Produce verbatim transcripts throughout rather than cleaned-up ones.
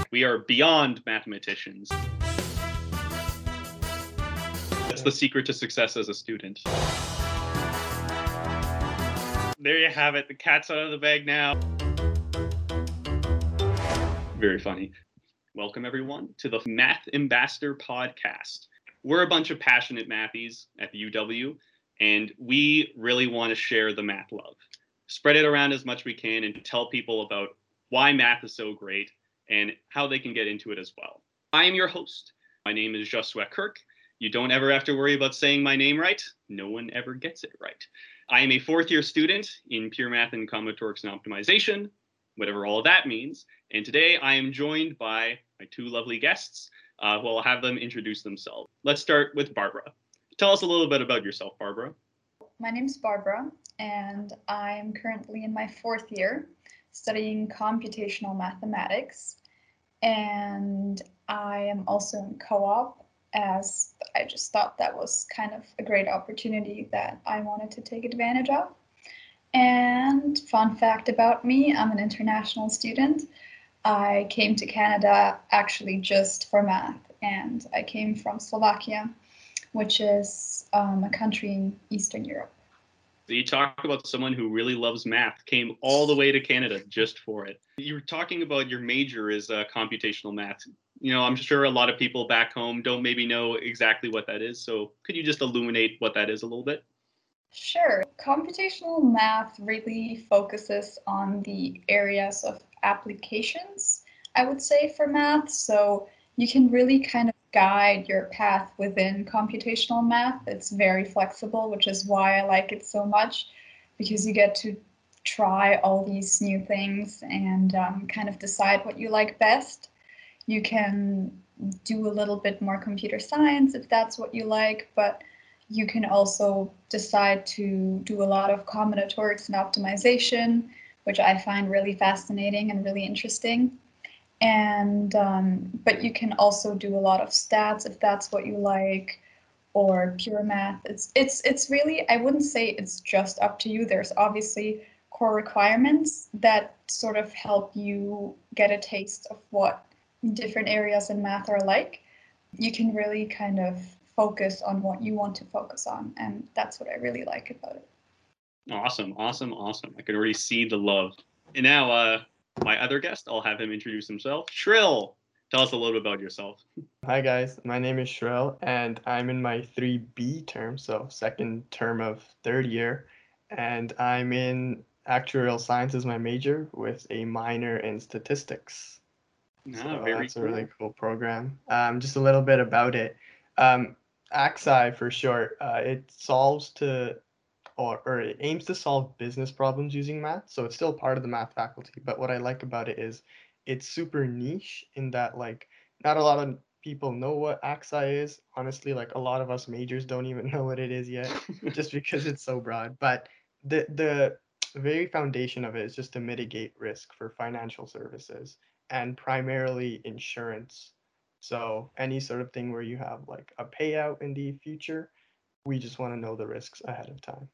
We are beyond mathematicians. That's the secret to success as a student. There you have it. The cat's out of the bag now. Very funny. Welcome, everyone, to the Math Ambassador podcast. We're a bunch of passionate mathies at the U W, and we really want to share the math love. Spread it around as much as we can and tell people about why math is so great and how they can get into it as well. I am your host. My name is Josué Kirk. You don't ever have to worry about saying my name right. No one ever gets it right. I am a fourth year student in pure math and combinatorics and optimization, whatever all of that means. And today I am joined by my two lovely guests, uh, who I'll have them introduce themselves. Let's start with Barbara. Tell us a little bit about yourself, Barbara. My name is Barbara, and I'm currently in my fourth year studying computational mathematics. And I am also in co-op, as I just thought that was kind of a great opportunity that I wanted to take advantage of. And fun fact about me, I'm an international student. I came to Canada actually just for math, and I came from Slovakia, which is um, a country in Eastern Europe. You talk about someone who really loves math, came all the way to Canada just for it. You were talking about your major is uh, computational math. You know, I'm sure a lot of people back home don't maybe know exactly what that is. So could you just illuminate what that is a little bit? Sure. Computational math really focuses on the areas of applications, I would say, for math. So you can really kind of guide your path within computational math. It's very flexible, which is why I like it so much, because you get to try all these new things and um, kind of decide what you like best. You can do a little bit more computer science if that's what you like, but you can also decide to do a lot of combinatorics and optimization, which I find really fascinating and really interesting. And um, but you can also do a lot of stats if that's what you like, or pure math. It's it's it's really, I wouldn't say it's just up to you. There's obviously core requirements that sort of help you get a taste of what different areas in math are like. You can really kind of focus on what you want to focus on, and that's what I really like about it. Awesome, awesome, awesome. I can already see the love. And now, uh, my other guest, I'll have him introduce himself. Shrill, tell us a little bit about yourself. Hi guys, my name is Shrill, and I'm in my three B term, so second term of third year, and I'm in actuarial science as my major with a minor in statistics. Ah, so very that's cool. a really cool program. Um, just a little bit about it. Um, A X I for short, uh, it solves to or, or it aims to solve business problems using math. So it's still part of the math faculty. But what I like about it is it's super niche in that like not a lot of people know what A X I is. Honestly, like a lot of us majors don't even know what it is yet, just because it's so broad. But the the very foundation of it is just to mitigate risk for financial services and primarily insurance. So any sort of thing where you have like a payout in the future, we just want to know the risks ahead of time.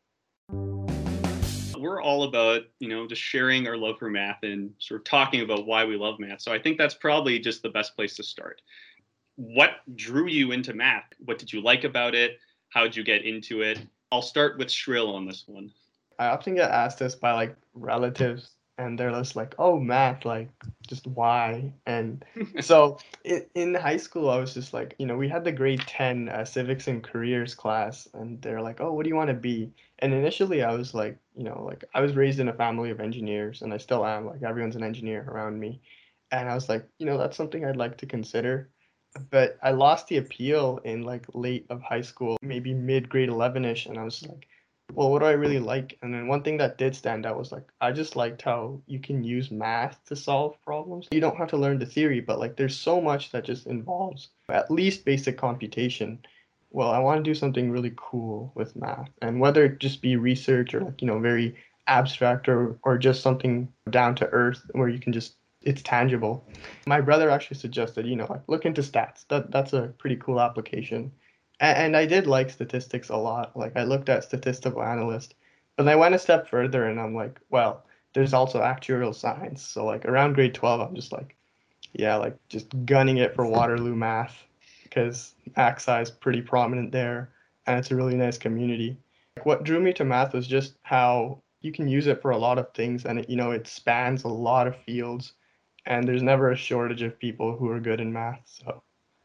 We're all about, you know, just sharing our love for math and sort of talking about why we love math. So I think that's probably just the best place to start. What drew you into math? What did you like about it? How did you get into it? I'll start with Shrill on this one. I often get asked this by like relatives, and they're just like, "Oh, math, like, just why?" And so in, in high school, I was just like, you know, we had the grade ten uh, civics and careers class, and they're like, "Oh, what do you want to be?" And initially, I was like, you know, like I was raised in a family of engineers, and I still am. Like everyone's an engineer around me, and I was like, you know, that's something I'd like to consider. But I lost the appeal in like late of high school, maybe mid grade eleven-ish, and I was like, well, what do I really like? And then one thing that did stand out was like I just liked how you can use math to solve problems. You don't have to learn the theory, but like there's so much that just involves at least basic computation. Well, I want to do something really cool with math, and whether it just be research or like, you know, very abstract or or just something down to earth where you can just it's tangible. My brother actually suggested, you know, like look into stats. That that's a pretty cool application. And, and I did like statistics a lot. Like I looked at statistical analyst, but I went a step further and I'm like, well, there's also actuarial science. So like around grade twelve, I'm just like, yeah, like just gunning it for Waterloo Math because A C S I is pretty prominent there and it's a really nice community. Like, what drew me to math was just how you can use it for a lot of things and it, you know, it spans a lot of fields and there's never a shortage of people who are good in math. So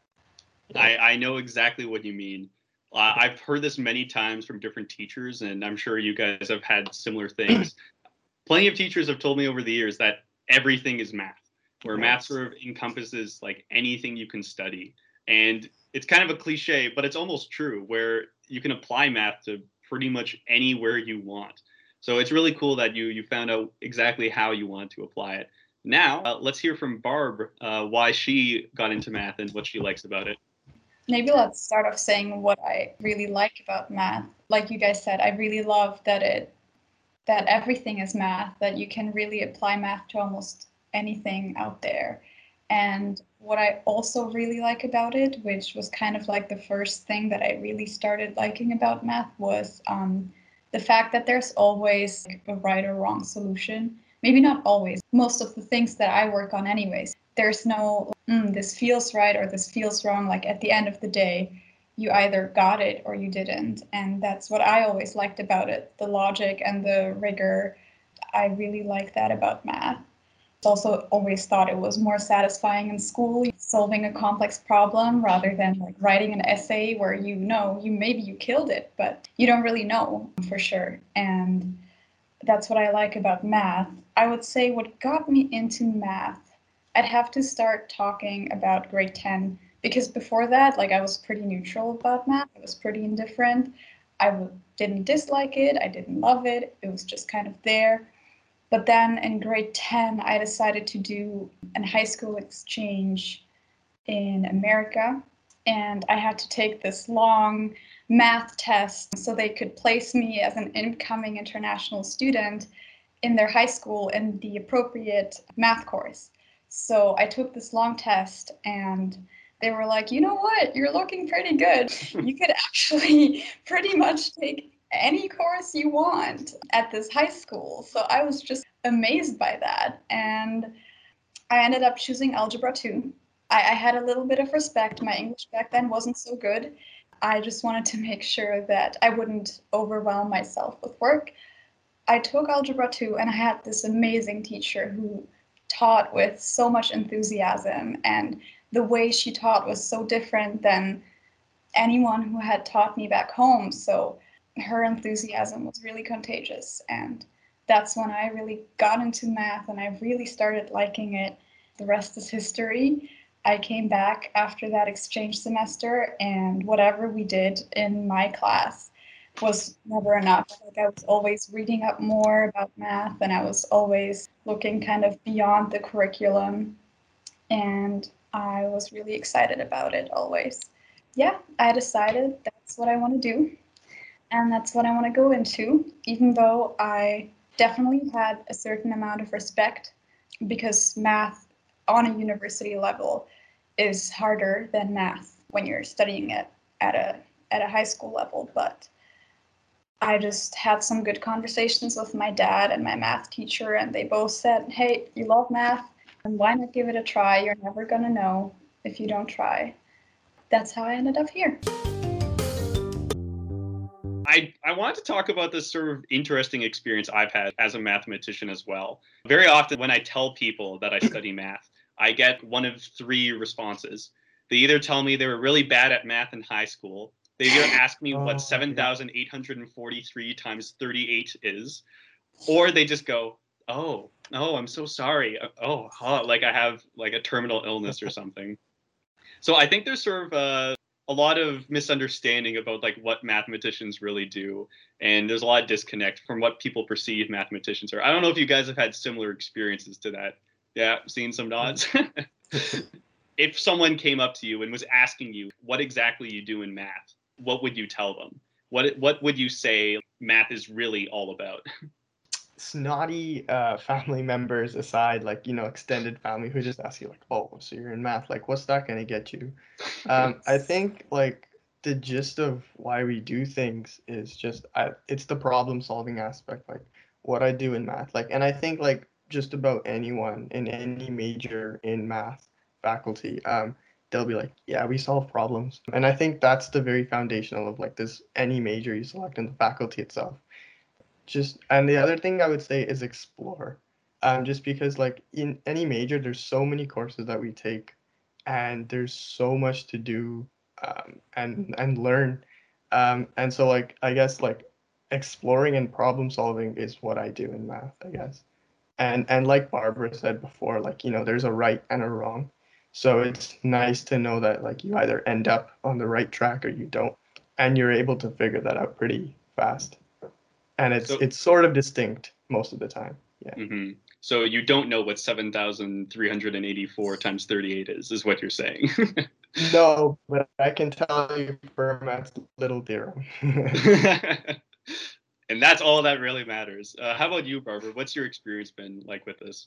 yeah. I, I know exactly what you mean. Uh, I've heard this many times from different teachers, and I'm sure you guys have had similar things. Plenty of teachers have told me over the years that everything is math, where Yes. math sort of encompasses like anything you can study. And it's kind of a cliche, but it's almost true, where you can apply math to pretty much anywhere you want. So it's really cool that you you found out exactly how you want to apply it. Now, uh, let's hear from Barb uh, why she got into math and what she likes about it. Maybe let's start off saying what I really like about math. Like you guys said, I really love that it that everything is math, that you can really apply math to almost anything out there. And what I also really like about it, which was kind of like the first thing that I really started liking about math, was um, the fact that there's always like, a right or wrong solution. Maybe not always. Most of the things that I work on, anyways, there's no, mm, this feels right or this feels wrong. Like at the end of the day, you either got it or you didn't. And that's what I always liked about it, the logic and the rigor. I really like that about math. I also always thought it was more satisfying in school, solving a complex problem rather than like writing an essay where you know you maybe you killed it, but you don't really know for sure. And that's what I like about math. I would say what got me into math, I'd have to start talking about grade ten because before that, like I was pretty neutral about math. I was pretty indifferent. I w- didn't dislike it. I didn't love it. It was just kind of there. But then in grade ten, I decided to do a high school exchange in America. And I had to take this long math test so they could place me as an incoming international student in their high school in the appropriate math course. So I took this long test and they were like, you know what, you're looking pretty good. You could actually pretty much take any course you want at this high school. So I was just amazed by that. And I ended up choosing Algebra two. I, I had a little bit of respect. My English back then wasn't so good. I just wanted to make sure that I wouldn't overwhelm myself with work. I took Algebra two and I had this amazing teacher who taught with so much enthusiasm, and the way she taught was so different than anyone who had taught me back home. So her enthusiasm was really contagious, and that's when I really got into math and I really started liking it. The rest is history. I came back after that exchange semester, and whatever we did in my class was never enough. Like I was always reading up more about math and I was always looking kind of beyond the curriculum, and I was really excited about it always. Yeah, I decided that's what I want to do and that's what I want to go into, even though I definitely had a certain amount of respect because math on a university level is harder than math when you're studying it at a at a high school level. But I just had some good conversations with my dad and my math teacher, and they both said, hey, you love math, and why not give it a try? You're never going to know if you don't try. That's how I ended up here. I, I wanted to talk about this sort of interesting experience I've had as a mathematician as well. Very often when I tell people that I study math, I get one of three responses. They either tell me they were really bad at math in high school, they either ask me Oh, what seven thousand eight hundred forty-three times thirty-eight is, or they just go, oh, oh, I'm so sorry. Oh, huh, like I have like a terminal illness or something. So I think there's sort of a, a lot of misunderstanding about like what mathematicians really do, and there's a lot of disconnect from what people perceive mathematicians are. I don't know if you guys have had similar experiences to that. Yeah, seeing some nods. If someone came up to you and was asking you what exactly you do in math, what would you tell them? What what would you say math is really all about? Snotty uh, family members aside, like, you know, extended family who just ask you, like, oh, so you're in math, like, what's that going to get you? Um, I think, like, the gist of why we do things is just, I, it's the problem solving aspect, like, what I do in math. Like, and I think, like, just about anyone in any major in math, faculty, um, they'll be like, yeah, we solve problems. And I think that's the very foundational of like this any major you select in the faculty itself. Just and the other thing I would say is explore. Um, just because like in any major, there's so many courses that we take, and there's so much to do, um, and and learn. Um, and so like I guess like exploring and problem solving is what I do in math, I guess. And and like Barbara said before, like you know, there's a right and a wrong. So it's nice to know that like you either end up on the right track or you don't, and you're able to figure that out pretty fast. And it's So, it's sort of distinct most of the time. Yeah. mhm. So you don't know what seven thousand three hundred eighty-four times thirty-eight is, is what you're saying. No, but I can tell you Fermat's little theorem. And that's all that really matters. Uh, how about you, Barbara? What's your experience been like with this?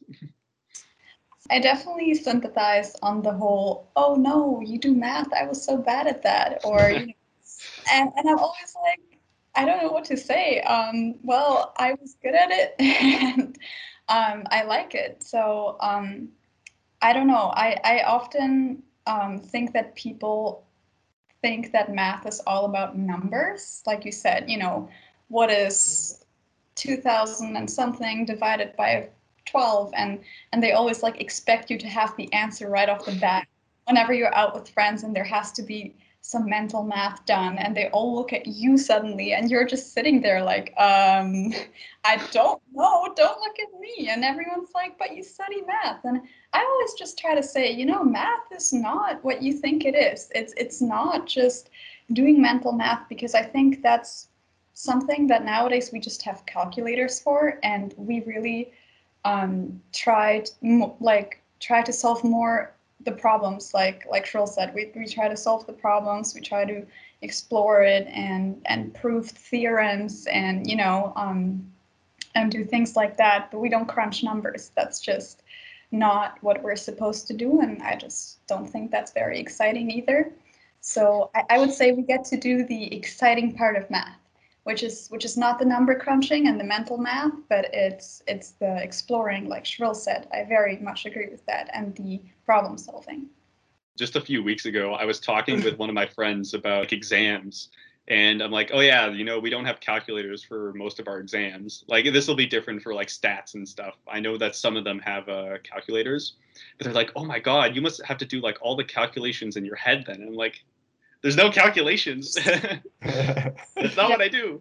I definitely sympathize on the whole, oh no, you do math, I was so bad at that. Or, you know, and, and I'm always like, I don't know what to say. Um, well, I was good at it and um, I like it. So um, I don't know. I, I often um, think that people think that math is all about numbers. Like you said, you know, what is two thousand and something divided by twelve, and and they always like expect you to have the answer right off the bat whenever you're out with friends and there has to be some mental math done, and they all look at you suddenly and you're just sitting there like, um I don't know, don't look at me, and everyone's like, but you study math. And I always just try to say, you know, math is not what you think it is. It's it's not just doing mental math, because I think that's something that nowadays we just have calculators for, and we really um, tried like try to solve more the problems, like like Shrill said, we, we try to solve the problems, we try to explore it and and prove theorems, and you know um, and do things like that, but we don't crunch numbers. That's just not what we're supposed to do, and I just don't think that's very exciting either. So I, I would say we get to do the exciting part of math, which is which is not the number crunching and the mental math, but it's it's the exploring, like Shrill said. I very much agree with that, and the problem solving. Just a few weeks ago, I was talking with one of my friends about like, exams. And I'm like, oh, yeah, you know, we don't have calculators for most of our exams. Like, this will be different for like stats and stuff. I know that some of them have uh, calculators, but they're like, oh my God, you must have to do like all the calculations in your head then. And I'm like, there's no calculations. That's not Yeah. what I do.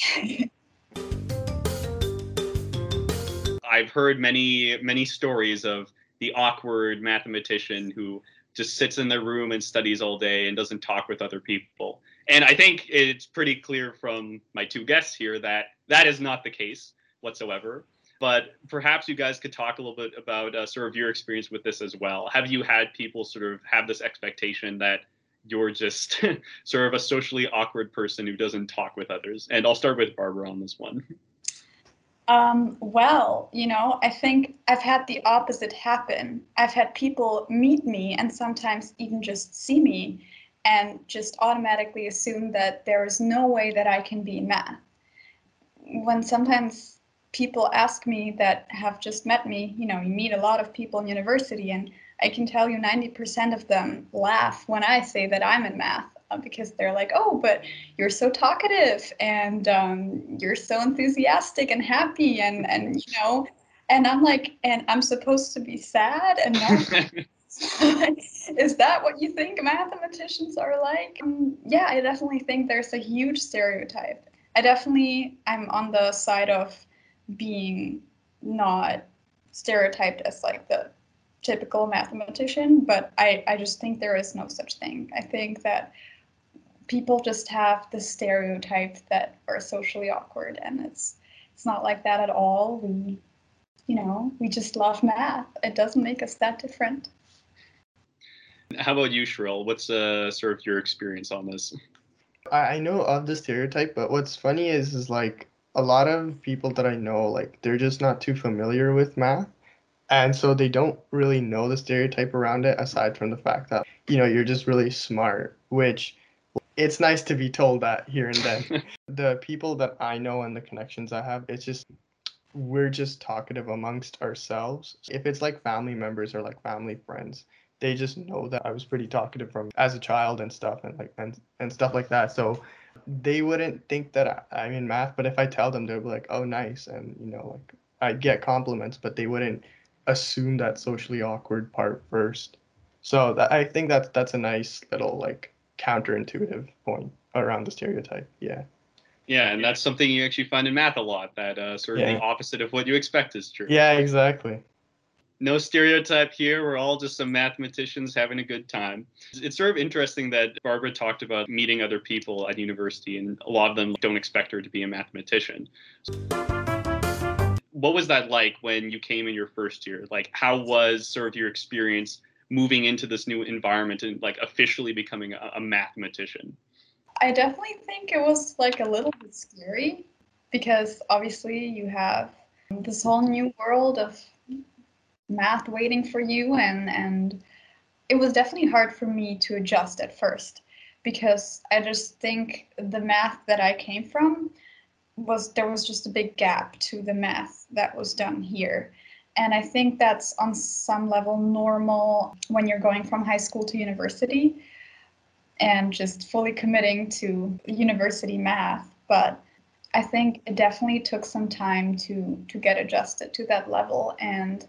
I've heard many, many stories of the awkward mathematician who just sits in their room and studies all day and doesn't talk with other people. And I think it's pretty clear from my two guests here that that is not the case whatsoever. But perhaps you guys could talk a little bit about uh, sort of your experience with this as well. Have you had people sort of have this expectation that you're just sort of a socially awkward person who doesn't talk with others? And I'll start with Barbara on this one. Um, well, you know, I think I've had the opposite happen. I've had people meet me and sometimes even just see me and just automatically assume that there is no way that I can be in math. When sometimes people ask me that have just met me, you know, you meet a lot of people in university, and I can tell you ninety percent of them laugh when I say that I'm in math, uh, because they're like, oh, but you're so talkative and um, you're so enthusiastic and happy, and, and, you know, and I'm like, and I'm supposed to be sad and no. Is that what you think mathematicians are like? Um, yeah, I definitely think there's a huge stereotype. I definitely, I'm on the side of being not stereotyped as like the typical mathematician, but I, I just think there is no such thing. I think that people just have the stereotype that are socially awkward, and it's it's not like that at all. We, you know, we just love math. It doesn't make us that different. How about you, Shrill? What's uh, sort of your experience on this? I, I know of the stereotype, but what's funny is is like a lot of people that I know, like they're just not too familiar with math. And so they don't really know the stereotype around it, aside from the fact that, you know, you're just really smart, which it's nice to be told that here and then. The people that I know and the connections I have, it's just we're just talkative amongst ourselves. If it's like family members or like family friends, they just know that I was pretty talkative from as a child and stuff and like and, and stuff like that. So they wouldn't think that I, I'm in math, but if I tell them, they'll be like, oh, nice. And, you know, like I get compliments, but they wouldn't assume that socially awkward part first. So that, I think that's that's a nice little like counterintuitive point around the stereotype. Yeah. Yeah, and that's something you actually find in math a lot, that uh, sort of Yeah. the opposite of what you expect is true. Yeah, exactly. No stereotype here. We're all just some mathematicians having a good time. It's sort of interesting that Barbara talked about meeting other people at university, and a lot of them don't expect her to be a mathematician. What was that like when you came in your first year? Like, how was sort of your experience moving into this new environment and like officially becoming a, a mathematician? I definitely think it was like a little bit scary because obviously you have this whole new world of math waiting for you, and and it was definitely hard for me to adjust at first because I just think the math that I came from was there was just a big gap to the math that was done here. And I think that's on some level normal when you're going from high school to university and just fully committing to university math. But I think it definitely took some time to to get adjusted to that level and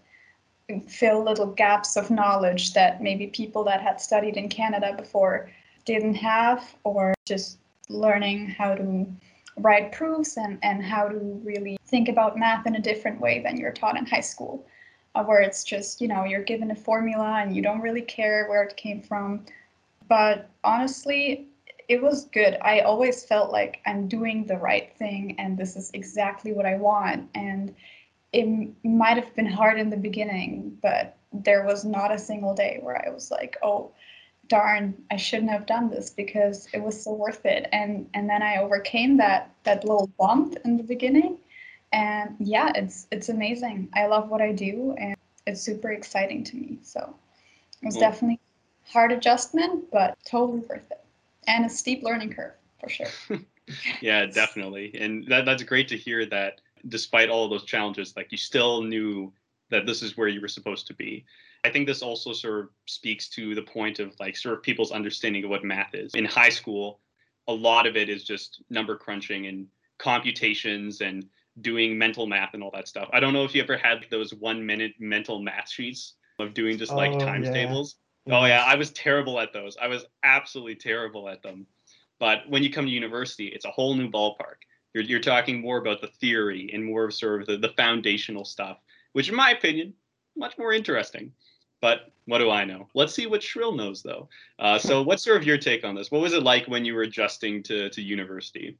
fill little gaps of knowledge that maybe people that had studied in Canada before didn't have, or just learning how to write proofs and, and how to really think about math in a different way than you're taught in high school, uh, where it's just, you know, you're given a formula and you don't really care where it came from. But honestly, it was good. I always felt like I'm doing the right thing and this is exactly what I want. And it might have been hard in the beginning, but there was not a single day where I was like, oh, darn, I shouldn't have done this because it was so worth it. And and then I overcame that that little bump in the beginning. And yeah, it's it's amazing. I love what I do and it's super exciting to me. So it was Well, definitely hard adjustment, but totally worth it. And a steep learning curve for sure. yeah, definitely. And that, that's great to hear that despite all of those challenges, like you still knew that this is where you were supposed to be. I think this also sort of speaks to the point of like sort of people's understanding of what math is. In high school, a lot of it is just number crunching and computations and doing mental math and all that stuff. I don't know if you ever had those one minute mental math sheets of doing just like Oh, times yeah. tables. Yeah. Oh yeah, I was terrible at those. I was absolutely terrible at them. But when you come to university, it's a whole new ballpark. You're, you're talking more about the theory and more of sort of the, the foundational stuff, which in my opinion, much more interesting. But what do I know? Let's see what Shrill knows, though. Uh, so what's sort of your take on this? What was it like when you were adjusting to, to university?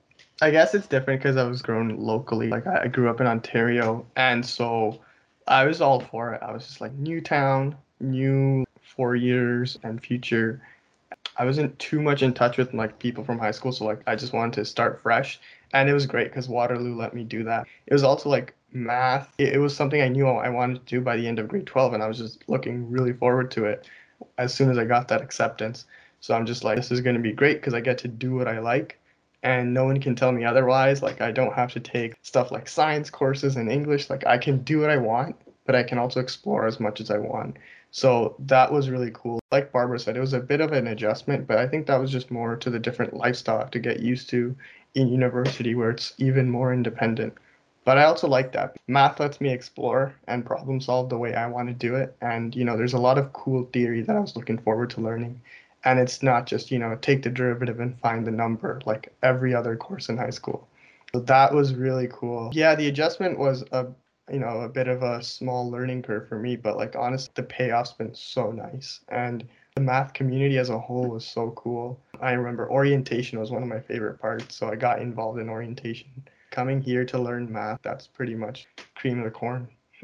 I guess it's different because I was grown locally. Like I I grew up in Ontario, and so I was all for it. I was just like new town, new four years and future. I wasn't too much in touch with like people from high school, so like I just wanted to start fresh, and it was great because Waterloo let me do that. It was also like math. It, it was something I knew I wanted to do by the end of grade twelve, and I was just looking really forward to it as soon as I got that acceptance. So I'm just like, this is going to be great because I get to do what I like, and no one can tell me otherwise. Like I don't have to take stuff like science courses and English. Like I can do what I want, but I can also explore as much as I want. So that was really cool. Like Barbara said, it was a bit of an adjustment, but I think that was just more to the different lifestyle I have to get used to in university where it's even more independent. But I also like that. Math lets me explore and problem solve the way I want to do it. And, you know, there's a lot of cool theory that I was looking forward to learning. And it's not just, you know, take the derivative and find the number like every other course in high school. So that was really cool. Yeah, the adjustment was a you know, a bit of a small learning curve for me, but like honestly, the payoff's been so nice. And the math community as a whole was so cool. I remember orientation was one of my favorite parts, so I got involved in orientation. Coming here to learn math, that's pretty much cream of the corn.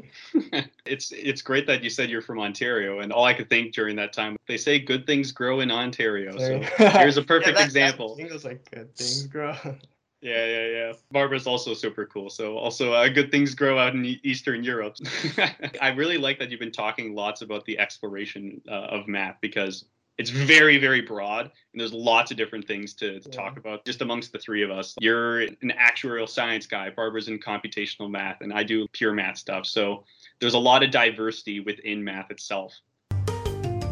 it's it's great that you said you're from Ontario, and all I could think during that time, they say good things grow in Ontario. So here's a perfect yeah, that, example. That was like good things grow. Yeah, yeah, yeah. Barbara's also super cool. So also uh, good things grow out in e- Eastern Europe. I really like that you've been talking lots about the exploration uh, of math because it's very, very broad and there's lots of different things to, to Yeah. talk about just amongst the three of us. You're an actuarial science guy. Barbara's in computational math and I do pure math stuff. So there's a lot of diversity within math itself.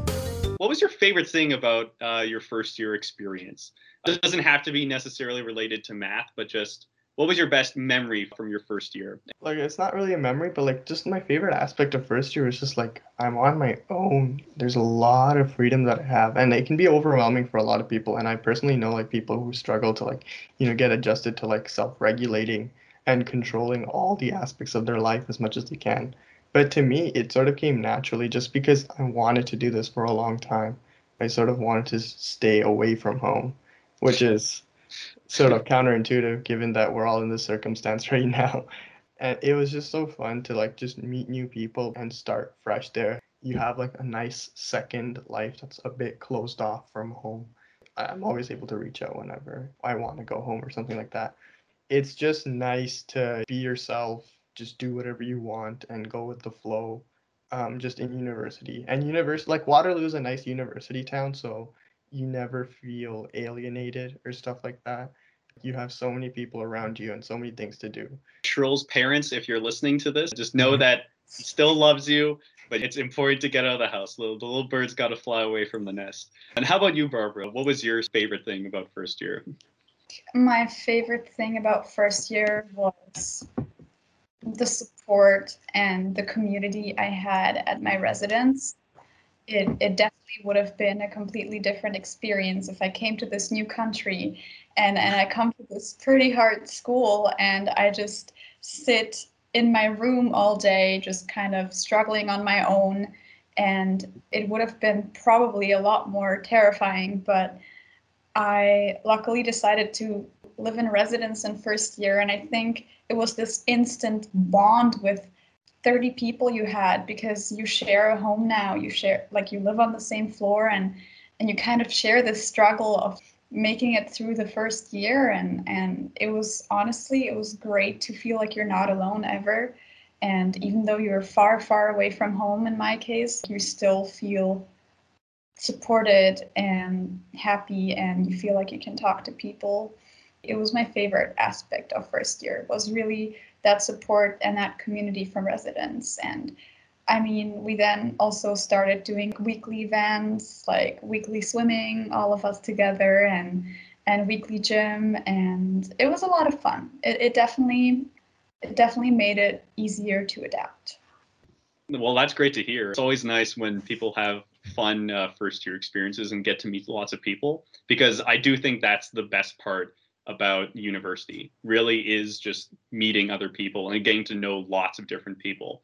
What was your favorite thing about uh, your first year experience? It doesn't have to be necessarily related to math, but just what was your best memory from your first year? Like it's not really a memory, but like just my favorite aspect of first year was just like I'm on my own. There's a lot of freedom that I have, and it can be overwhelming for a lot of people. And I personally know like people who struggle to like, you know, get adjusted to like self-regulating and controlling all the aspects of their life as much as they can. But to me, it sort of came naturally just because I wanted to do this for a long time. I sort of wanted to s- stay away from home, which is sort of counterintuitive given that we're all in this circumstance right now. And it was just so fun to like just meet new people and start fresh there. You have like a nice second life that's a bit closed off from home. I- I'm always able to reach out whenever I want to go home or something like that. It's just nice to be yourself, just do whatever you want and go with the flow. Um, just in university. And university like Waterloo is a nice university town, so you never feel alienated or stuff like that. You have so many people around you and so many things to do. Shrill's parents, if you're listening to this, just know that he still loves you, but it's important to get out of the house. The, the little bird's got to fly away from the nest. And how about you, Barbara? What was your favorite thing about first year? My favorite thing about first year was the support and the community I had at my residence. It, it definitely would have been a completely different experience if I came to this new country and, and I come to this pretty hard school and I just sit in my room all day, just kind of struggling on my own. And it would have been probably a lot more terrifying, but I luckily decided to live in residence in first year. And I think it was this instant bond with thirty people you had because you share a home now. You share, like, you live on the same floor and and you kind of share this struggle of making it through the first year. And and it was honestly, it was great to feel like you're not alone ever. And even though you're far, far away from home, in my case, you still feel supported and happy and you feel like you can talk to people. It was my favorite aspect of first year, was really that support and that community from residents. And I mean, we then also started doing weekly events like weekly swimming, all of us together, and and weekly gym, and it was a lot of fun. It, it definitely it definitely made it easier to adapt. Well, that's great to hear. It's always nice when people have fun uh, first year experiences and get to meet lots of people, because I do think that's the best part about university, really, is just meeting other people and getting to know lots of different people.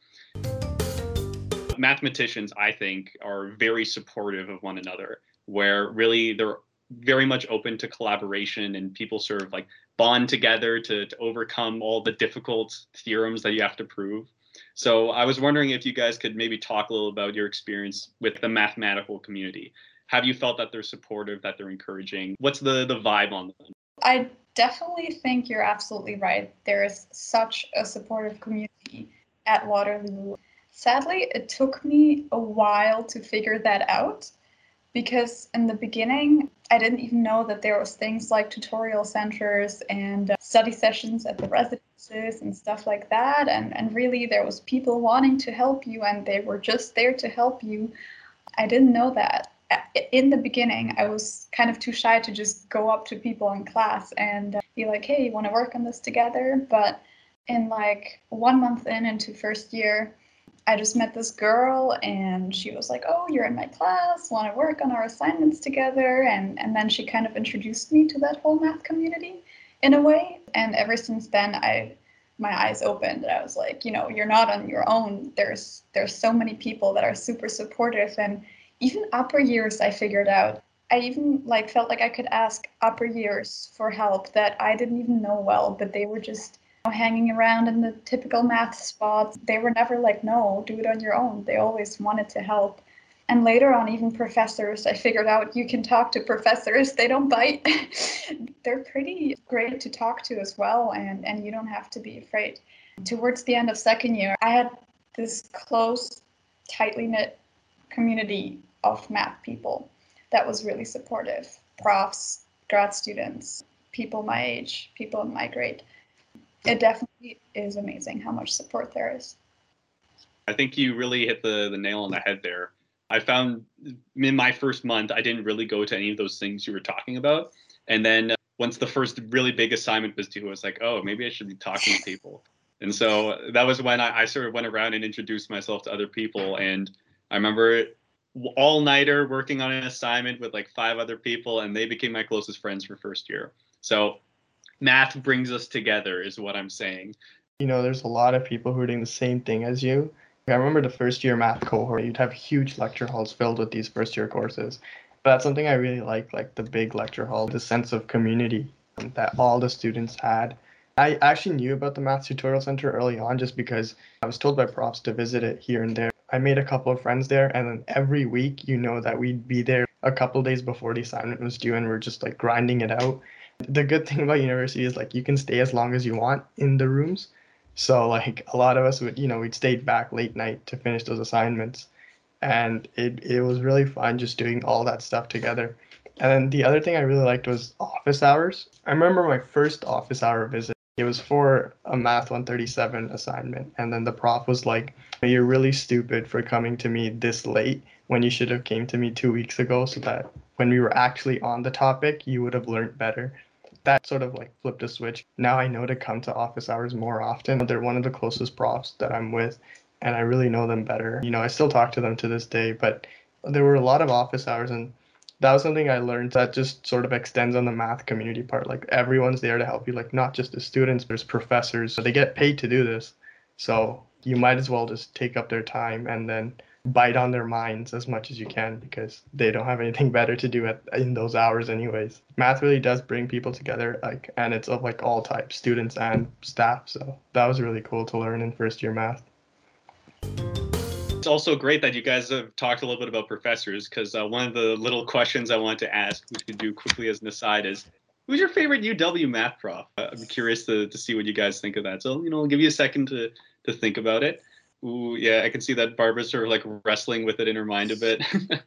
Mathematicians, I think, are very supportive of one another, where really they're very much open to collaboration and people sort of like bond together to, to overcome all the difficult theorems that you have to prove. So I was wondering if you guys could maybe talk a little about your experience with the mathematical community. Have you felt that they're supportive, that they're encouraging? What's the, the vibe on them? I definitely think you're absolutely right. There is such a supportive community at Waterloo. Sadly, it took me a while to figure that out because in the beginning, I didn't even know that there was things like tutorial centers and uh, study sessions at the residences and stuff like that. And, and really, there was people wanting to help you and they were just there to help you. I didn't know that. In the beginning, I was kind of too shy to just go up to people in class and uh, be like, hey, you want to work on this together? But in like one month in into first year, I just met this girl and she was like, oh, you're in my class, want to work on our assignments together? And, and then she kind of introduced me to that whole math community in a way. And ever since then, I my eyes opened and I was like, you know, you're not on your own. There's there's so many people that are super supportive. And even upper years, I figured out. I even like felt like I could ask upper years for help that I didn't even know well, but they were just hanging around in the typical math spots. They were never like, no, do it on your own. They always wanted to help. And later on, even professors, I figured out you can talk to professors. They don't bite. They're pretty great to talk to as well, and, and you don't have to be afraid. Towards the end of second year, I had this close, tightly knit community of math people that was really supportive. Profs, grad students, people my age, people in my grade. It definitely is amazing how much support there is. I think you really hit the, the nail on the head there. I found in my first month, I didn't really go to any of those things you were talking about. And then once the first really big assignment was due, I was like, oh, maybe I should be talking to people. And so that was when I, I sort of went around and introduced myself to other people. And I remember all-nighter working on an assignment with like five other people, and they became my closest friends for first year. So math brings us together is what I'm saying. You know, there's a lot of people who are doing the same thing as you. I remember the first year math cohort, you'd have huge lecture halls filled with these first year courses. But that's something I really like, like the big lecture hall, the sense of community that all the students had. I actually knew about the Math Tutorial Center early on just because I was told by profs to visit it here and there. I made a couple of friends there, and then every week, you know that we'd be there a couple days before the assignment was due, and we're just like grinding it out. The good thing about university is like you can stay as long as you want in the rooms. So like a lot of us would, you know, we'd stay back late night to finish those assignments. And it, it was really fun just doing all that stuff together. And then the other thing I really liked was office hours. I remember my first office hour visit. It was for a Math one thirty-seven assignment. And then the prof was like, you're really stupid for coming to me this late when you should have came to me two weeks ago so that when we were actually on the topic, you would have learned better. That sort of like flipped a switch. Now I know to come to office hours more often. They're one of the closest profs that I'm with, and I really know them better. You know, I still talk to them to this day, but there were a lot of office hours, and that was something I learned that just sort of extends on the math community part. Like everyone's there to help you, like not just the students, there's professors. So they get paid to do this. So you might as well just take up their time and then bite on their minds as much as you can because they don't have anything better to do at in those hours anyways. Math really does bring people together, like, and it's of like all types, students and staff. So that was really cool to learn in first year math. It's also great that you guys have talked a little bit about professors, because uh, one of the little questions I wanted to ask, which we could do quickly as an aside, is who's your favorite U W math prof? Uh, I'm curious to, to see what you guys think of that. So, you know, I'll give you a second to, to think about it. Ooh, yeah, I can see that Barbara's sort of like wrestling with it in her mind a bit.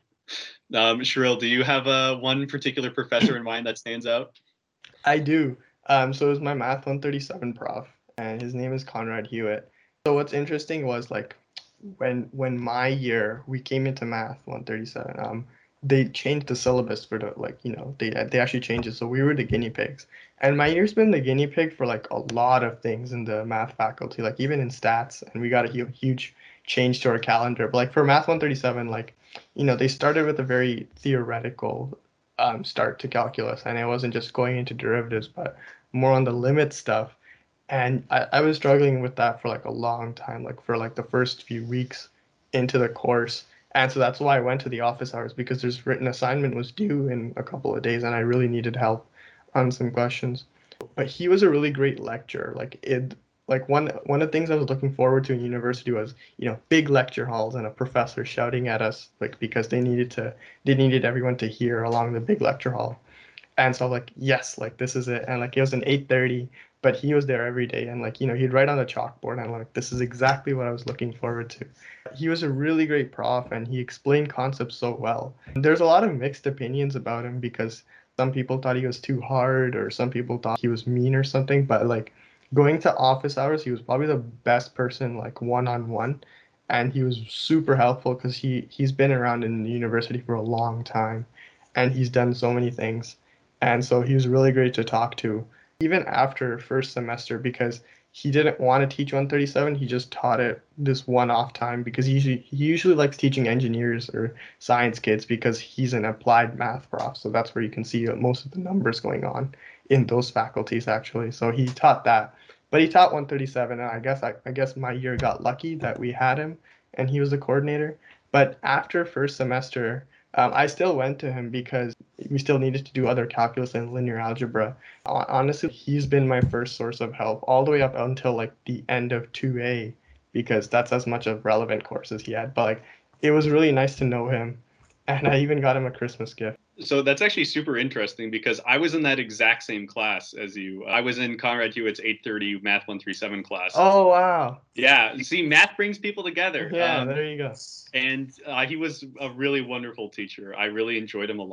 um, Sherrill, do you have uh, one particular professor in mind that stands out? I do. Um, so it was my Math one thirty-seven prof, and his name is Conrad Hewitt. So what's interesting was like when when my year we came into Math one thirty-seven, um, they changed the syllabus for the like you know they they actually changed it, so we were the guinea pigs. And my year's been the guinea pig for like a lot of things in the math faculty, like even in stats, and we got a hu- huge change to our calendar. But like for Math one thirty-seven, like you know they started with a very theoretical um, start to calculus, and it wasn't just going into derivatives, but more on the limit stuff. And I, I was struggling with that for like a long time, like for like the first few weeks into the course. And so that's why I went to the office hours because this written assignment was due in a couple of days and I really needed help on some questions. But he was a really great lecturer. Like it like one one of the things I was looking forward to in university was, you know, big lecture halls and a professor shouting at us like because they needed to they needed everyone to hear along the big lecture hall. And so like, yes, like this is it. And like it was an eight thirty, but he was there every day and like, you know, he'd write on the chalkboard and like this is exactly what I was looking forward to. He was a really great prof and he explained concepts so well. There's a lot of mixed opinions about him because some people thought he was too hard or some people thought he was mean or something, but like going to office hours, he was probably the best person like one-on-one. And he was super helpful because he he's been around in the university for a long time and he's done so many things. And so he was really great to talk to, even after first semester, because he didn't want to teach one thirty-seven. He just taught it this one-off time because he usually, he usually likes teaching engineers or science kids because he's an applied math prof. So that's where you can see most of the numbers going on in those faculties, actually. So he taught that. But he taught one thirty-seven, and I guess I, I guess my year got lucky that we had him and he was the coordinator. But after first semester, um, I still went to him because we still needed to do other calculus and linear algebra. Honestly, he's been my first source of help all the way up until like the end of two A because that's as much of relevant courses he had. But like it was really nice to know him. And I even got him a Christmas gift. So that's actually super interesting because I was in that exact same class as you. I was in Conrad Hewitt's eight thirty Math one thirty-seven class. Oh, wow. Yeah. See, math brings people together. Yeah, um, there you go. And uh, he was a really wonderful teacher. I really enjoyed him a lot.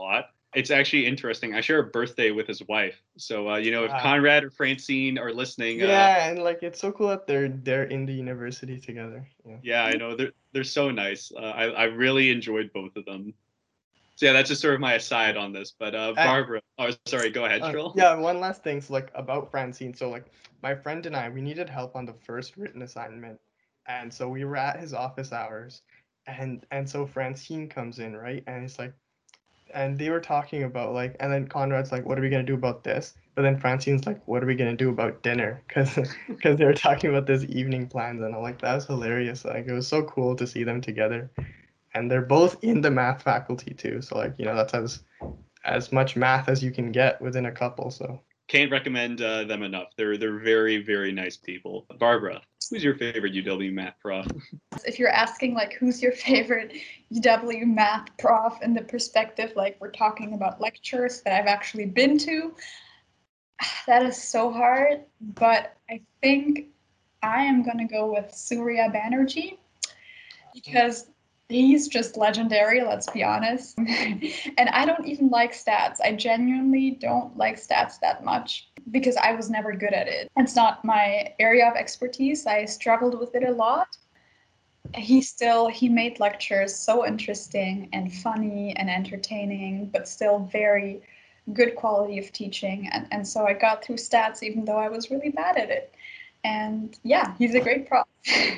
It's actually interesting. I share a birthday with his wife. So, uh, you know, if Ah. Conrad or Francine are listening, uh, Yeah, and like it's so cool that they're they're in the university together. Yeah. yeah, I know they're they're so nice. Uh, I I really enjoyed both of them. So yeah, that's just sort of my aside on this. But uh, And Barbara, oh sorry, go ahead, uh, Shrill. yeah, one last thing. So like about Francine. So like my friend and I, we needed help on the first written assignment, and so we were at his office hours, and and so Francine comes in, right, and it's like, and they were talking about like, and then Conrad's like, what are we gonna do about this? But then Francine's like, what are we gonna do about dinner? Because because they were talking about this evening plans, and I'm like, that was hilarious. Like it was so cool to see them together, and they're both in the math faculty too. So like, you know, that's as as much math as you can get within a couple. So Can't recommend uh, them enough. They're they're very very nice people. Barbara, who's your favorite U W math prof? If you're asking like who's your favorite U W math prof in the perspective, like we're talking about lectures that I've actually been to, that is so hard. But I think I am gonna go with Surya Banerjee because he's just legendary, let's be honest. And I don't even like stats. I genuinely don't like stats that much because I was never good at it. It's not my area of expertise. I struggled with it a lot. He still he made lectures so interesting and funny and entertaining, but still very good quality of teaching. And, and so I got through stats even though I was really bad at it. And yeah, he's a great prof.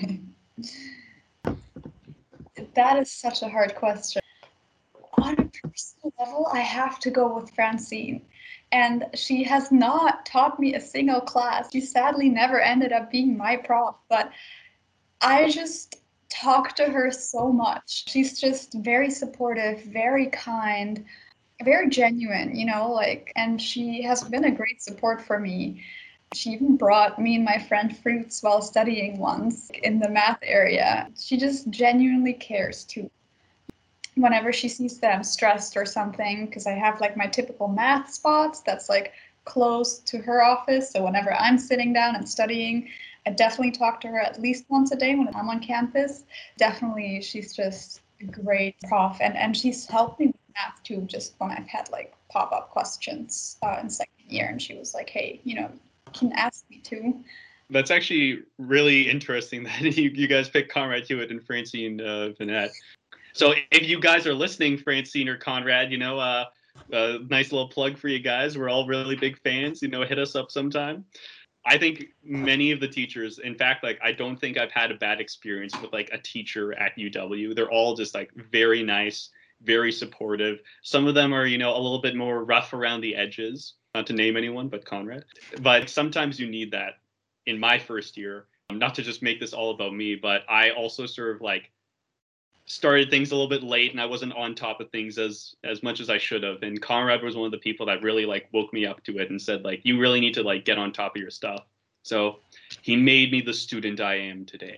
That is such a hard question. On a personal level, I have to go with Francine. And she has not taught me a single class. She sadly never ended up being my prof, but I just talk to her so much. She's just very supportive, very kind, very genuine, you know, like, and she has been a great support for me. She even brought me and my friend fruits while studying once in the math area. She just genuinely cares too. Whenever she sees that I'm stressed or something, because I have like my typical math spots that's like close to her office. So whenever I'm sitting down and studying, I definitely talk to her at least once a day when I'm on campus. Definitely, she's just a great prof. And, and she's helped me with math too, just when I've had like pop up questions uh, in second year. And she was like, hey, you know, you can ask me too. That's actually really interesting that you, you guys picked Conrad Hewitt and Francine uh, Vanette. So if you guys are listening, Francine or Conrad, you know, uh, a nice little plug for you guys. We're all really big fans. You know, hit us up sometime. I think many of the teachers, in fact, like I don't think I've had a bad experience with like a teacher at U W. They're all just like very nice, very supportive. Some of them are, you know, a little bit more rough around the edges. Not to name anyone, but Conrad. But sometimes you need that. In my first year, not to just make this all about me, but I also sort of like started things a little bit late and I wasn't on top of things as as much as I should have. And Conrad was one of the people that really like woke me up to it and said like, you really need to like get on top of your stuff. So he made me the student I am today.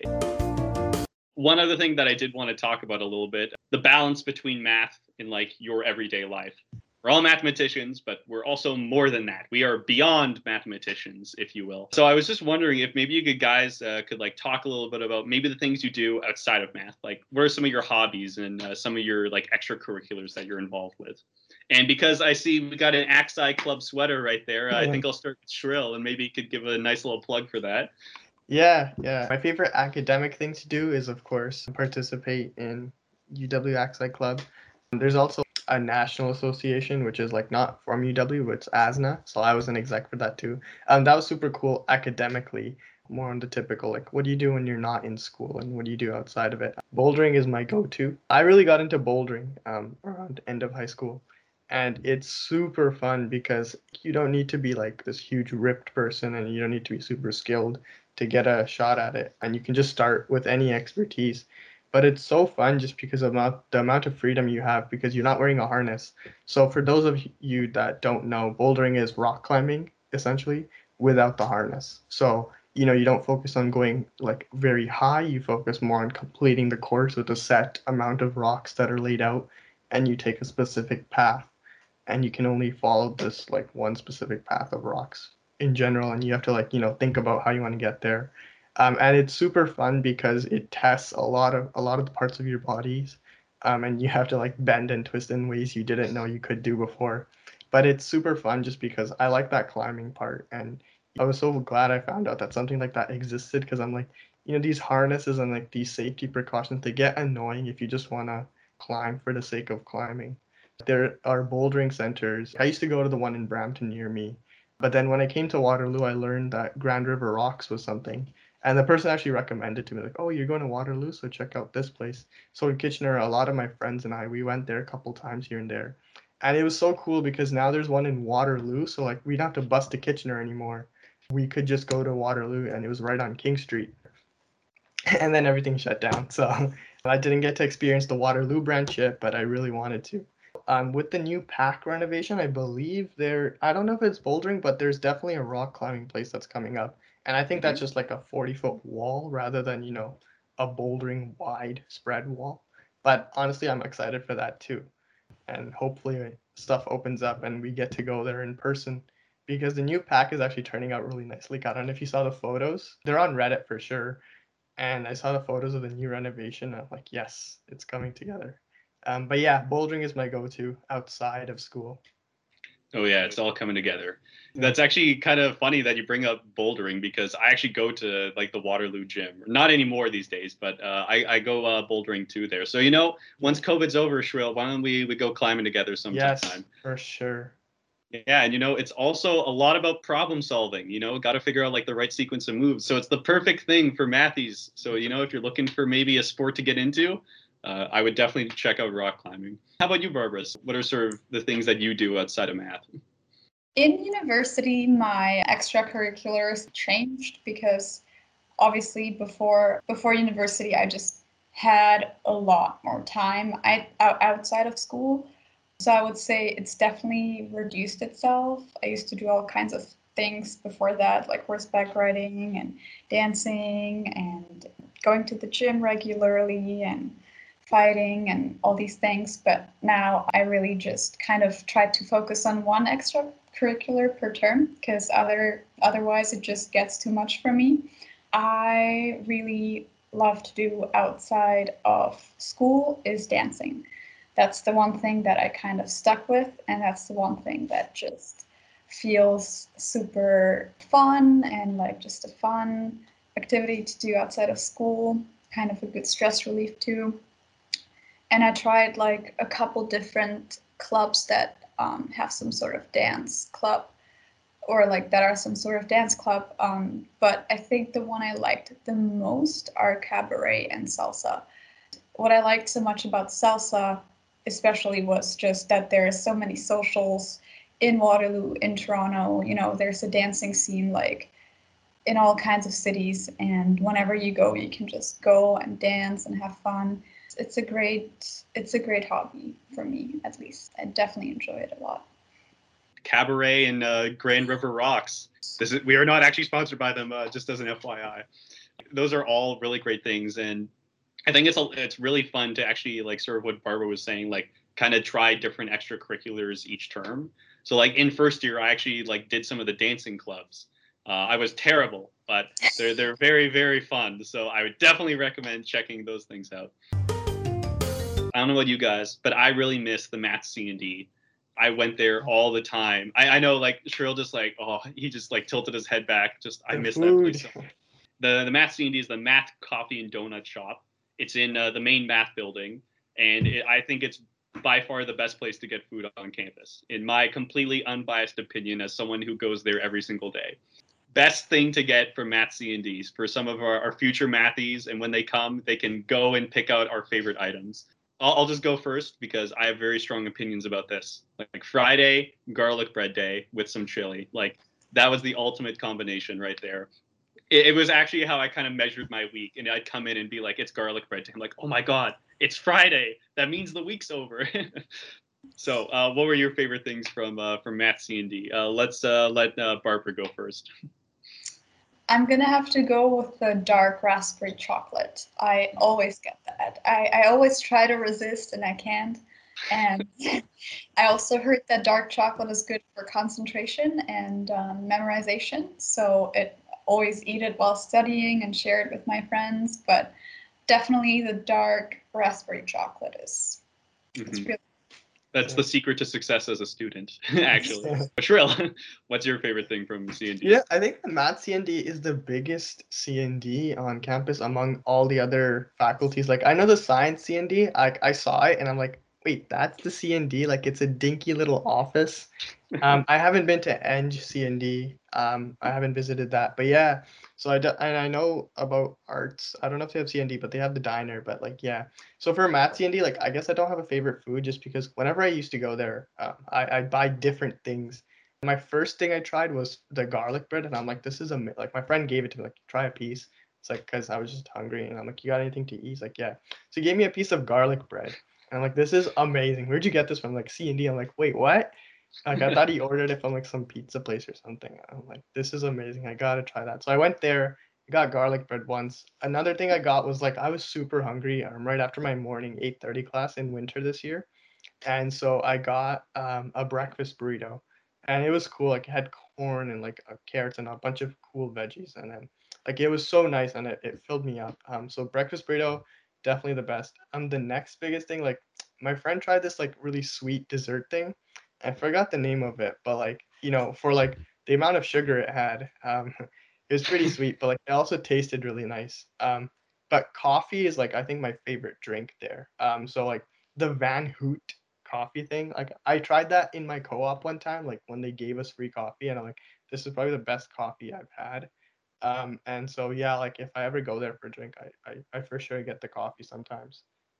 One other thing that I did want to talk about a little bit, the balance between math in like your everyday life. We're all mathematicians, but we're also more than that. We are beyond mathematicians, if you will. So I was just wondering if maybe you could guys uh, could like talk a little bit about maybe the things you do outside of math. Like what are some of your hobbies and uh, some of your like extracurriculars that you're involved with? And because I see we got an Axi Club sweater right there, uh, I think I'll start with Shrill and maybe you could give a nice little plug for that. Yeah, yeah. My favorite academic thing to do is, of course, participate in U W Axi Club. There's also a national association, which is like not from U W, but it's A S N A. So I was an exec for that too. Um, that was super cool academically. More on the typical, like, what do you do when you're not in school and what do you do outside of it? Bouldering is my go-to. I really got into bouldering um, around end of high school. And it's super fun because you don't need to be like this huge ripped person and you don't need to be super skilled to get a shot at it. And you can just start with any expertise. But it's so fun just because of the amount of freedom you have because you're not wearing a harness. So for those of you that don't know, bouldering is rock climbing essentially without the harness. So, you know, you don't focus on going like very high, you focus more on completing the course with a set amount of rocks that are laid out and you take a specific path and you can only follow this like one specific path of rocks in general and you have to like, you know, think about how you want to get there. Um, and it's super fun because it tests a lot of a lot of the parts of your bodies um, and you have to like bend and twist in ways you didn't know you could do before. But it's super fun just because I like that climbing part, and I was so glad I found out that something like that existed because I'm like, you know, these harnesses and like these safety precautions, they get annoying if you just want to climb for the sake of climbing. There are bouldering centers. I used to go to the one in Brampton near me, but then when I came to Waterloo, I learned that Grand River Rocks was something. And the person actually recommended to me, like, oh, you're going to Waterloo, so check out this place. So in Kitchener, a lot of my friends and I, we went there a couple times here and there. And it was so cool because now there's one in Waterloo, so like we don't have to bus to Kitchener anymore. We could just go to Waterloo, and it was right on King Street. And then everything shut down. So I didn't get to experience the Waterloo branch yet, but I really wanted to. Um, with the new pack renovation, I believe there, I don't know if it's bouldering, but there's definitely a rock climbing place that's coming up. And I think that's just like a forty foot wall rather than, you know, a bouldering wide spread wall. But honestly, I'm excited for that too. And hopefully stuff opens up and we get to go there in person because the new pack is actually turning out really nicely. I don't know if you saw the photos. They're on Reddit for sure. And I saw the photos of the new renovation. And I'm like, yes, it's coming together. Um, but yeah, bouldering is my go-to outside of school. Oh yeah, it's all coming together. That's actually kind of funny that you bring up bouldering because I actually go to like the Waterloo gym. Not anymore these days, but uh, I, I go uh, bouldering too there. So you know, once COVID's over, Shrill, why don't we we go climbing together sometime? Yes, for sure. Yeah, and you know, it's also a lot about problem solving. You know, got to figure out like the right sequence of moves. So it's the perfect thing for mathies. So you know, if you're looking for maybe a sport to get into, uh, I would definitely check out rock climbing. How about you, Barbara? What are sort of the things that you do outside of math? In university, my extracurriculars changed because obviously before before university, I just had a lot more time I, outside of school. So I would say it's definitely reduced itself. I used to do all kinds of things before that, like horseback riding and dancing and going to the gym regularly and fighting and all these things. But now I really just kind of try to focus on one extracurricular per term because other otherwise it just gets too much for me. I really love to do outside of school is dancing. That's the one thing that I kind of stuck with, and that's the one thing that just feels super fun and like just a fun activity to do outside of school, kind of a good stress relief too. And I tried like a couple different clubs that um, have some sort of dance club or like that are some sort of dance club. Um, but I think the one I liked the most are cabaret and salsa. What I liked so much about salsa especially was just that there are so many socials in Waterloo, in Toronto. You know, there's a dancing scene like in all kinds of cities, and whenever you go, you can just go and dance and have fun. It's a great, it's a great hobby for me, at least. I definitely enjoy it a lot. Cabaret and uh, Grand River Rocks. This is, we are not actually sponsored by them, uh, just as an F Y I. Those are all really great things, and I think it's a, it's really fun to actually like sort of what Barbara was saying, like kind of try different extracurriculars each term. So like in first year, I actually like did some of the dancing clubs. Uh, I was terrible, but they're they're very very fun. So I would definitely recommend checking those things out. I don't know about you guys, but I really miss the Math C and D. I went there all the time. I, I know like Shrill just like, oh, he just like tilted his head back. Just I The miss food. that place. So the the Math C and D is the Math Coffee and Donut Shop. It's in uh, the main math building, and it, I think it's by far the best place to get food on campus, in my completely unbiased opinion as someone who goes there every single day. Best thing to get for Math C and Ds for some of our, our future mathies, and when they come, they can go and pick out our favorite items. I'll, I'll just go first because I have very strong opinions about this. Like, like Friday, garlic bread day with some chili. Like that was the ultimate combination right there. It, it was actually how I kind of measured my week. And I'd come in and be like, it's garlic bread day. I'm like, oh my God, it's Friday. That means the week's over. So uh, what were your favorite things from uh, from Math C and D? Uh, let's uh, let uh, Barbara go first. I'm gonna have to go with the dark raspberry chocolate. I always get that. I, I always try to resist and I can't. And I also heard that dark chocolate is good for concentration and um, memorization. So it always eat it while studying and share it with my friends. But definitely the dark raspberry chocolate is. It's Mhm. really That's Yeah. the secret to success as a student, actually. Shrill, what's your favorite thing from C and D? Yeah, I think the math C and D is the biggest C and D on campus among all the other faculties. Like I know the science C and D, I I saw it and I'm like, wait, that's the C and D? Like it's a dinky little office. Um, I haven't been to Eng C and D. Um, I haven't visited that, but yeah. So I do, and I know about arts. I don't know if they have C and D, but they have the diner. But like, yeah. So for math C and D, like I guess I don't have a favorite food just because whenever I used to go there, um, I I buy different things. My first thing I tried was the garlic bread, and I'm like, this is a like my friend gave it to me, like try a piece. It's like because I was just hungry, and I'm like, you got anything to eat? He's like, yeah. So he gave me a piece of garlic bread, and I'm like, this is amazing. Where'd you get this from? Like C and D. I'm like, wait, what? Like I thought he ordered it from like some pizza place or something. I'm like, this is amazing. I gotta try that. So I went there, got garlic bread once. Another thing I got was like I was super hungry um, right after my morning eight thirty class in winter this year. And so I got um, a breakfast burrito, and it was cool. Like it had corn and like uh, carrots and a bunch of cool veggies, and then like it was so nice and it, it filled me up. Um, so breakfast burrito, definitely the best. Um, the next biggest thing, like my friend tried this like really sweet dessert thing. I forgot the name of it, but like you know, for like the amount of sugar it had, um, it was pretty sweet, but like it also tasted really nice. Um, but coffee is like I think my favorite drink there. Um, so like the Van Hoot coffee thing. Like I tried that in my co-op one time, like when they gave us free coffee, and I'm like, this is probably the best coffee I've had. Um, and so yeah, like if I ever go there for a drink, I I, I for sure get the coffee sometimes.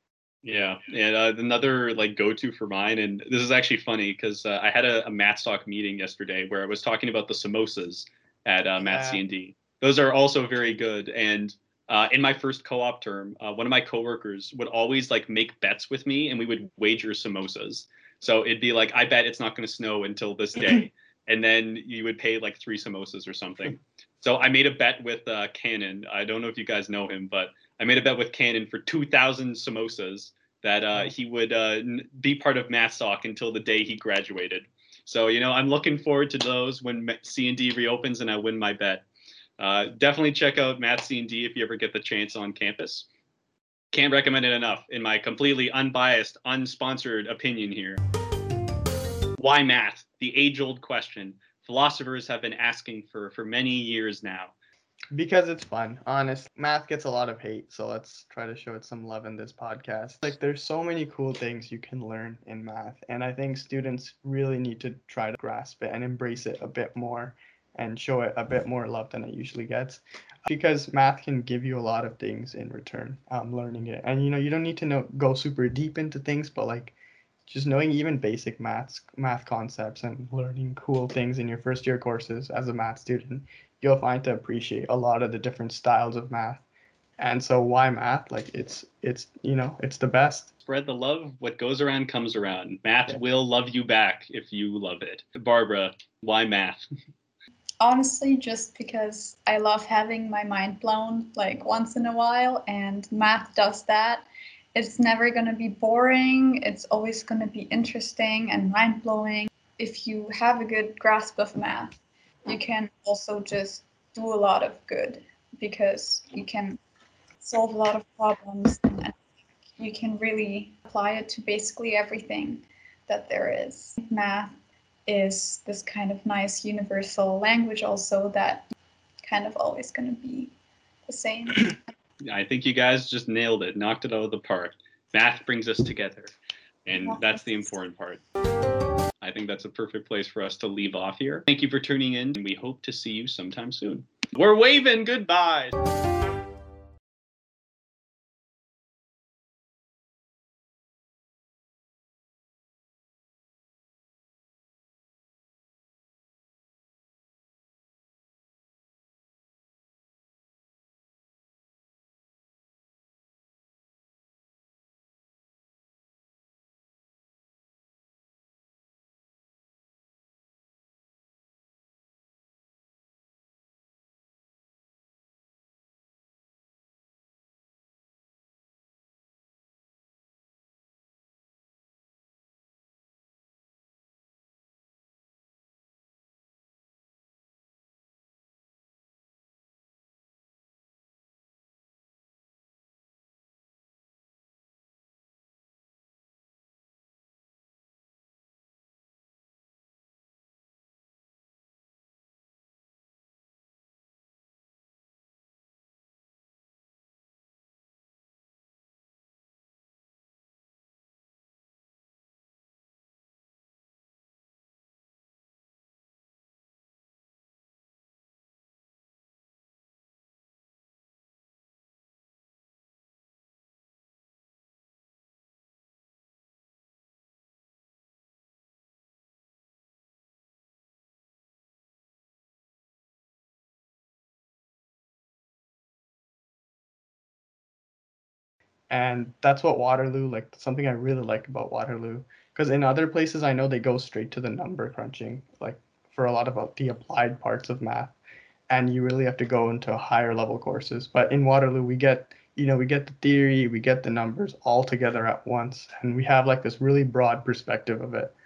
Yeah, and uh, another like go-to for mine, and this is actually funny because uh, I had a, a Math Stock meeting yesterday where I was talking about the samosas at uh, Math Yeah. C and D. Those are also very good. And uh, in my first co-op term, uh, one of my coworkers would always like make bets with me, and we would wager samosas. So it'd be like, I bet it's not going to snow until this day, and then you would pay like three samosas or something. So I made a bet with uh, Cannon. I don't know if you guys know him, but I made a bet with Cannon for two thousand samosas that uh, Oh. he would uh, n- be part of MathSoc until the day he graduated. So, you know, I'm looking forward to those when C and D reopens and I win my bet. Uh, definitely check out Math C and D if you ever get the chance on campus. Can't recommend it enough, in my completely unbiased, unsponsored opinion here. Why math? The age-old question philosophers have been asking for for many years now. Because it's fun. Honest, math gets a lot of hate, so let's try to show it some love in this podcast. Like there's so many cool things you can learn in math, and I think students really need to try to grasp it and embrace it a bit more and show it a bit more love than it usually gets. Because math can give you a lot of things in return, um, learning it. And you know, you don't need to know go super deep into things, but like just knowing even basic maths math concepts and learning cool things in your first year courses as a math student, you'll find to appreciate a lot of the different styles of math. And so why math? Like it's it's you know, it's the best. Spread the love. What goes around comes around. Math Yeah. will love you back if you love it. Barbara, why math? honestly just because I love having my mind blown like once in a while, and math does that. It's never going to be boring, it's always going to be interesting and mind blowing. If you have a good grasp of math, you can also just do a lot of good because you can solve a lot of problems, and you can really apply it to basically everything that there is. Math is this kind of nice universal language also that kind of always going to be the same. I think you guys just nailed it, knocked it out of the park. Math brings us together, and that's the important part. I think that's a perfect place for us to leave off here. Thank you for tuning in, and we hope to see you sometime soon. We're waving goodbye. And that's what Waterloo, like something I really like about Waterloo. Because in other places, I know they go straight to the number crunching, like for a lot of uh, the applied parts of math, and you really have to go into higher level courses. But in Waterloo, we get, you know, we get the theory, we get the numbers all together at once, and we have like this really broad perspective of it.